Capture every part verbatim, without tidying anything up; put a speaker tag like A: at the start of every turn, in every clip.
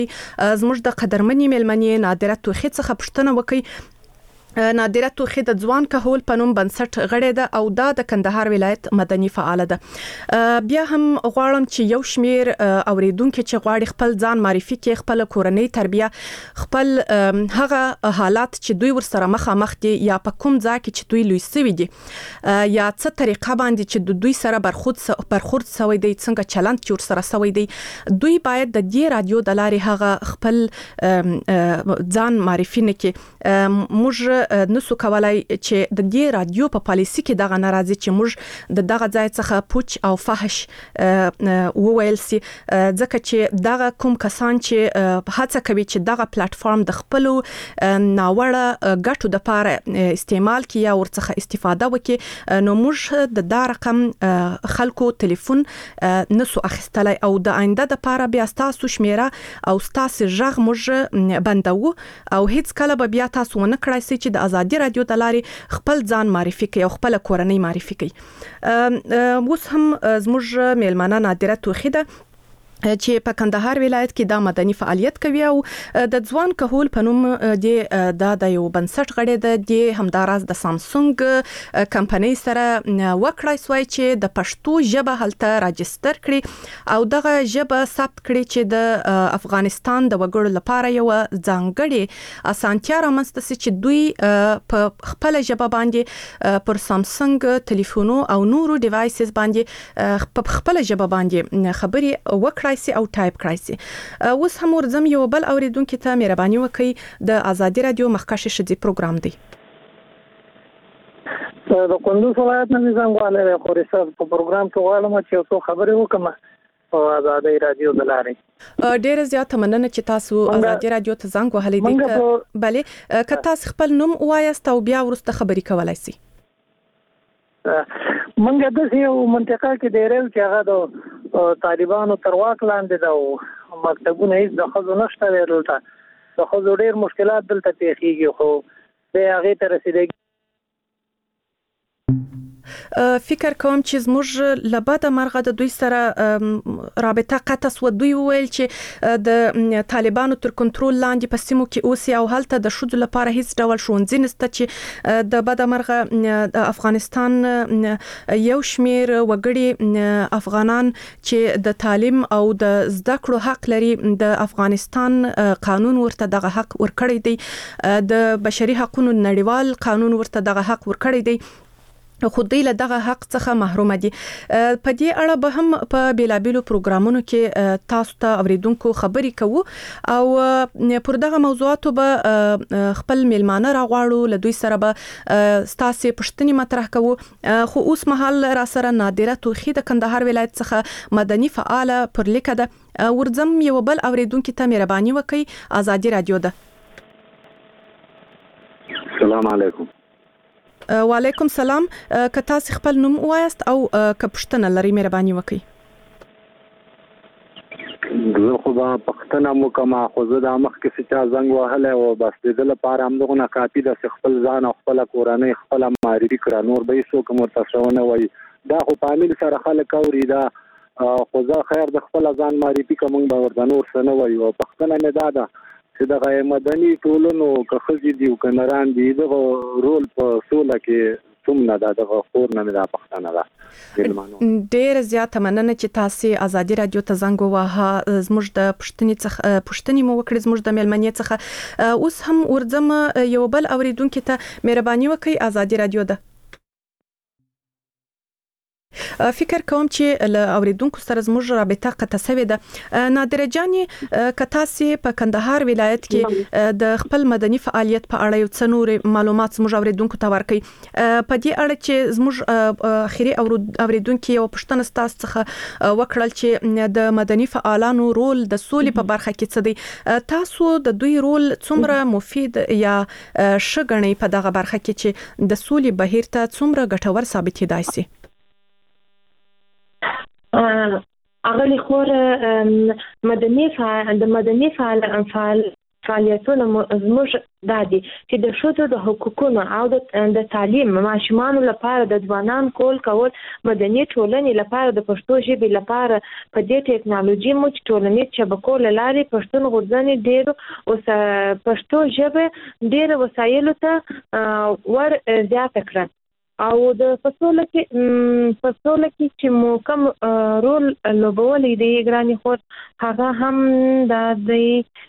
A: زموږ د قدرمنې مېلمنې نادره توخي څخه پوښتنه وکړي. نادره توخي د ځوان کهول په نوم بنسټ غړې ده او دا د کندهار ولایت مدني فعال ده. بیا هم غواړم چې یو شمیر اوریدونکو چې غواړي خپل ځان معرفي کړي، خپل کورنۍ تربیه، خپل هغه حالات چې دوی ورسره مخامخ دي یا په کوم ځای کې چې دوی لوی سوي دي یا څه طریقه باندې چې دوی سره برخورد برخورد سوي دي، څنګه چلند چې ورسره سوي دي، دوی باید د دې رادیو د لارې هغه خپل ځان معرفي نکړي. موږ نسو کولای چې د دې رادیو په پالیسي کې دغه ناراضي چې موږ د دغه ځای څخه پوچ او فحش وویل سي، ځکه چې دغه کوم کسان چې هڅه کوي چې دغه پلیټ فارم د خپل ناوړه ګټو د لپاره استعمال کړي یا ورڅخه استفاده وکړي، نو موږ د دا رقم خلکو ټلیفون نسو اخیستلای او د آینده د لپاره بیا تاسو شمیره او تاسو ژغ موږ بندو او هیڅ کله به بیا تاسو نه کړای سي چې د ازادي رادیو د لارې خپل ځان معرفي کوي او خپل کورنۍ معرفي کوي. اوس هم زموږ میلمانه نادره توخي ده چې په کندهار ولایت کې د مدني فعالیت کوي او د ځوان کهول په نوم د د یو بنسټ غړې ده. د همداراز د سامسونګ کمپنۍ سره وکړای سوی چې د پښتو ژبه هلته راجستر کړي او دغه ژبه ثبت کړي چې د افغانستان د وګړو لپاره یو ځانګړي اسانتیا رامنځته سي چې دوی په خپل ژبه باندې پر سامسونګ ټلیفونو او نورو ډیوایسز باندې په خپل ژبه باندې خبري وکړي سي او ټایپ کړای سي. اوس هم ورزم یو بل اوریدونکو ته مهرباني وکړئ. د ازادي رادیو مخکښ شدي پروګرام دی.
B: د کندوز ولایت نه زنګواله خوريسه په پروګرام کې غواړم چې څو خبرې وکم په ازادي رادیو د لارې.
A: ډېر زیات مننه چې تاسو ازادي رادیو ته زنګ وهلې دي. بله که تاسو خپل نوم وایاست او بیا ورسته خبرې کولای سي.
B: منګه د یو منطقه کې ډېر چې هغه د طالبانو تر واک لاندې ده او مکتبونه هیڅ د خزو نشته دلته، د خزو ډېر مشکلات دلته پیښیږي خو د هغه ته رسیدګي
A: فکر کوم چې زموږ لباده مرغه د دوی سره رابطه قطع سو. دوی ویل چې د طالبانو تر کنټرول لاندې په سیمو کې اوسي او هلته د شذ لپاره هیڅ ډول شونځي نشته چې د بده مرغه د افغانستان یو شمیر وګړي افغانان چې د تعلیم او د زده کړو حق لري، د افغانستان قانون ورته دغه حق ورکړی دی، د بشري حقوقو نړیوال قانون ورته دغه حق ورکړی دی، خو دوی له دغه حق څخه محروم دي. په دې اړه به هم په بیلابیلو پروګرامونو کې تاسو ته اوریدونکو خبرې کوو او پر دغه موضوعاتو به خپل میلمانه راغواړو، له دوی سره به ستاسو پوښتنې مطرح کوو. خو اوس مهال را سره نادره توخي د کندهار ولایت څخه مدني فعال پر لیکه ده. ورځم یو بل اوریدونکو ته مهرباني وکړئ. ازادي رادیو ده.
C: السلام علیکم.
A: وعلیکم سلام. که تاسو خپل نوم وایاست او که پوښتنه لرئ مهرباني وکړئ.
C: زه خو به پښتنه مو کومه خو زه د مخکې چې چا زنګ وهلی او بس د ده لپاره همدغونه کافي ده چې خپل ځان او خپله کورنۍ خپله معرفي کړه، نور به هېڅوک هم ورته څه ونه وایي. دا خو په عامل سره خلک اوري، دا خو زه خیر د خپله ځان معرفي که موږ به ورته نور څه نه وایو. او پښتنه مې دا ده چې دغه مدني ټولنو که ښځې دي او که نران دي دغه رول په سوله کې څومره ده، دغه خور نه مې دا پښتنه ده.
A: ډېر زیاته مننه چې تاسو ازادي رادیو ته زنګ ووهه. زموږ د پوښتنې څخه پوښتنې مو وکړې زموږ د میلمنې څخه. اوس هم ورځم یو بل اوریدونکو ته مهرباني وکړئ. ازادي رادیو ده. فکر کوم چې له اوریدونکو سره زموږ رابطه قطع شوې ده. نادره جانې که تاسو په کندهار ولایت کې د خپل مدني فعالیت په اړه یو څه نور معلومات زموږ اوریدونکو ته ورکړئ. په دې اړه چې زموږ اخیری اوریدونکو یو پوښتنه ستاسو څخه وکړل چې د مدني فعالانو رول د سولې په برخه کې څه دی، تاسو د دوی رول څومره مفید یا ښه ګڼئ په دغه برخه کې چې د سولې بهیر ته څومره ګټور ثابتېدای شي؟
D: اغلی خور مدني فعال د مدني فعال فعال فعالیتونه زموږ دا دي چې د ښځو د حقوقونو او د تعلیم ماشومانو لپاره د ځوانان کول کول مدني ټولنې لپاره د پښتو ژبې لپاره په دې ټیکنالوژي مو چې ټولنیز شبکو له لارې پښتون غورځنې ډېرو پښتو ژبه ډېرو وسایلو ته ور زیاته کړه او د فصوله کې فصوله کې چې مو کوم رول لوبولی دی ګرانې خور هغه هم دا دی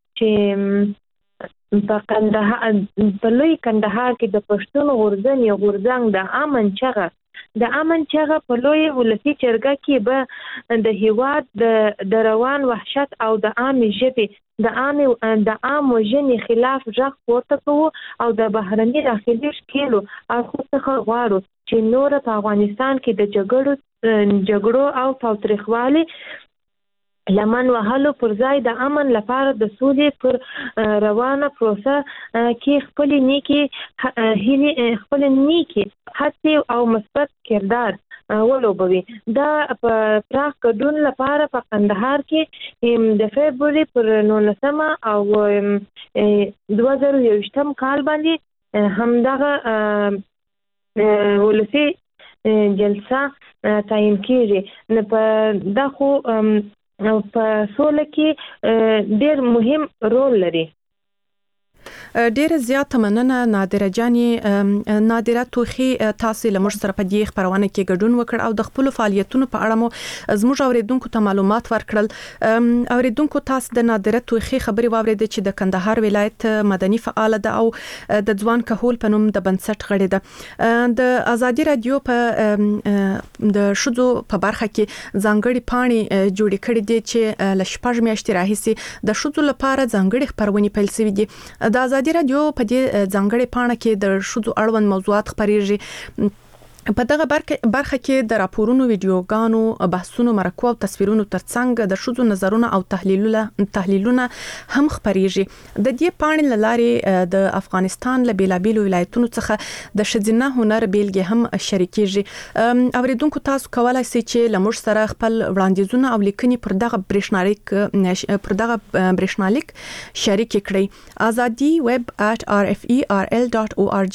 D: چې په کندهار په لوی کندهار کې د پښتون غورځنې غورځنګ د امن چغه د امن چغه په لوی ولسی چرګه کې به د هیواد د د روان وحشت او د عامه ژبې د عامه د عام وجنې خلاف ځخ پورته کوو او د بهرني داخلي شکلو او څخه غواړو چې نور په افغانستان کې د جګړو جګړو او تاوتریخوالي لمن وهلو پر ځای د امن لپاره د سولې پر روانه پروسه کې خپل نیکی هلي خپل نیکی هڅې او مثبت کردار ولوبوي دا په پراخ ګډون لپاره په کندهار کې د فبروري پر نولسمه او دوه زره یوویشتم کال باندې همدغه ولسی جلسه تعین کیږي نو په دغه په سوله کې ډېر مهم رول لري.
A: ډیره زیاته مننه نادره جانې نادره توخي تاسو له موږ سره په دې خبرونه کې ګډون وکړ او د خپل فعالیتونو په اړه مو زموږ اوریدونکو ته معلومات ورکړل. اوریدونکو تاسو د نادره توخي خبري واورید چې د کندهار ولایت مدني فعال ده او د ځوان کهول په نوم د بنسټ غړي ده. د ازادي رادیو په د شذو په برخه کې ځانګړي پاڼي جوړې کړې دي چې ل شپږ میاشتې راهیسي د شذو لپاره ځانګړي خبرونه پیل شوې دي. د ازادي رادیو په دې ځانګړي پاڼه کې د شذو اړوند موضوعات خبريږي. په دغه برخه کې د راپورونو ویډیوګانو بحثونو مرکو او تصویرونو ترڅنګ د شذو نظرونه او تحلیلونه تحلیلونه هم خبريږي. د دې پاڼې لارې د افغانستان له بیلابیلو ولایتونو څخه د شذینه هنر بیلګې هم شریکېږي. اوریدونکو تاسو کولای شئ چې لمر سره خپل وړاندیزونه او لیکنې پر دغه برېښنالیک پر دغه برېښنالیک شریک کړئ. ازادي ویب at r f e r l dot org.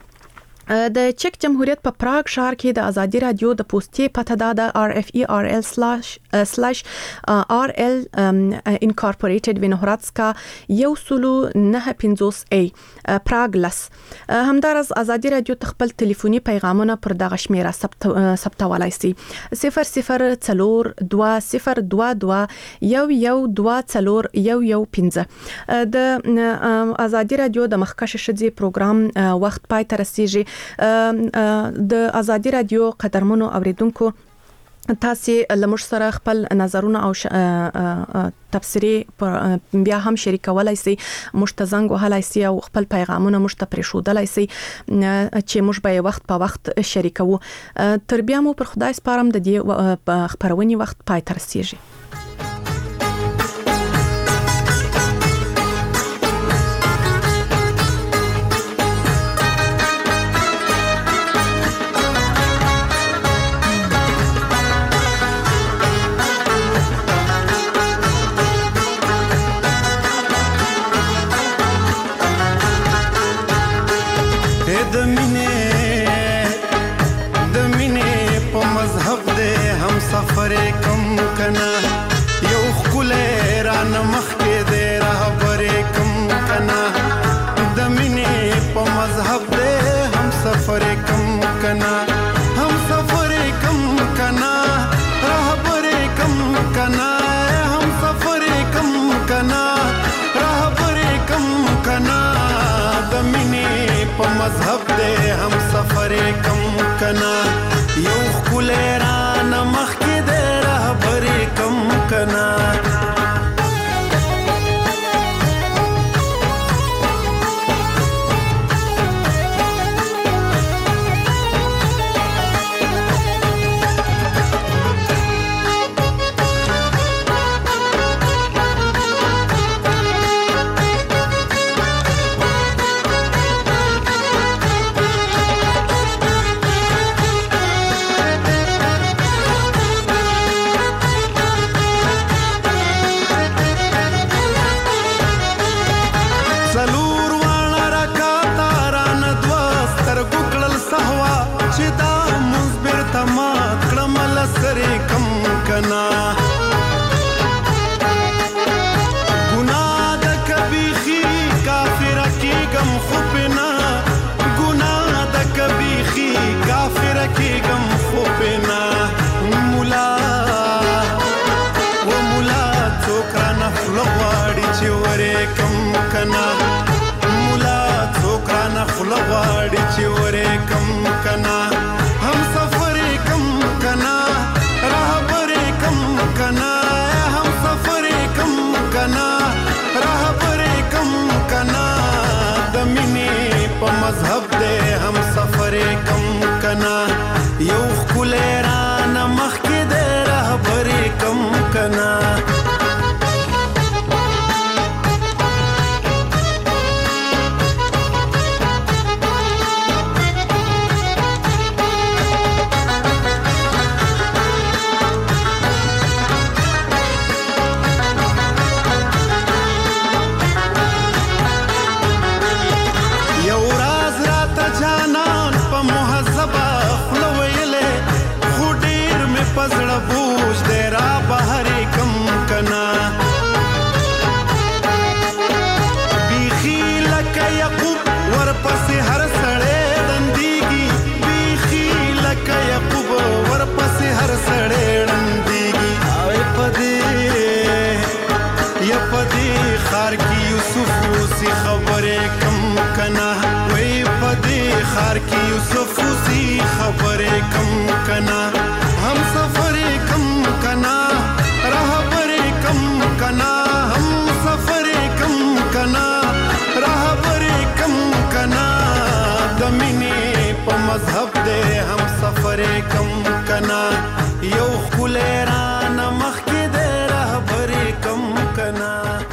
A: د چک جمهوریت په پراګ ښار کې د ازادي رادیو د پوسټي پته د r f e r l slash r l incorporated وینهراتسکا یو سلو نه پنځوس ای پراګ لس. همدارس ازادي رادیو تخپل ټلیفوني پیغامونه پر دغه شمیره ثبتولای شي صفر صفر څلور دوه صفر دوه دوه یو یو دوه څلور یو یو پنځه. د ازادي رادیو د مخکشه شذي پروګرام وخت پای ته رسیږي. د ازادي رادیو قدرمنو اوریدونکو تاسو لمر سره خپل نظرونه او تفسیری بیا هم شریکولای شئ. مشتزنګ وهلای شئ او خپل پیغامونه مشته پرېښودلای شئ چې موږ به وخت په وخت شریکو. تر بیا مو پر خدای سپارم د دې خبرونې وخت پای ته رسیږي.
E: سفر کم کنا یو خل ران مخ کې دې رهبر کم کنا د مینې په مذهب دې هم سفر کم کنا هم سفر کم کنا رهبر کم کنا هم سفر کم کنا رهبر کم کنا د مینې په مذهب دې هم سفر کم کنا یو خل ران مخ کې دې رهبر کم کنا. रहबरे कम कना दमिने प मजहब दे हम सफरे कम कना यौ खुलेरान मखके दे रहबरे कम कना पजड़ बूझ दे रा बहरे कम कना बीखी लक यकूब वर पसे हर सड़े रंदीगी बीखी लक यकूब वर पसे हर सड़े रंदीगी आवे पदे या पदे खार की यूसुफ सी खबरे कम कना वे पदे खार की यूसुफ सी खबरे कम कना हम सब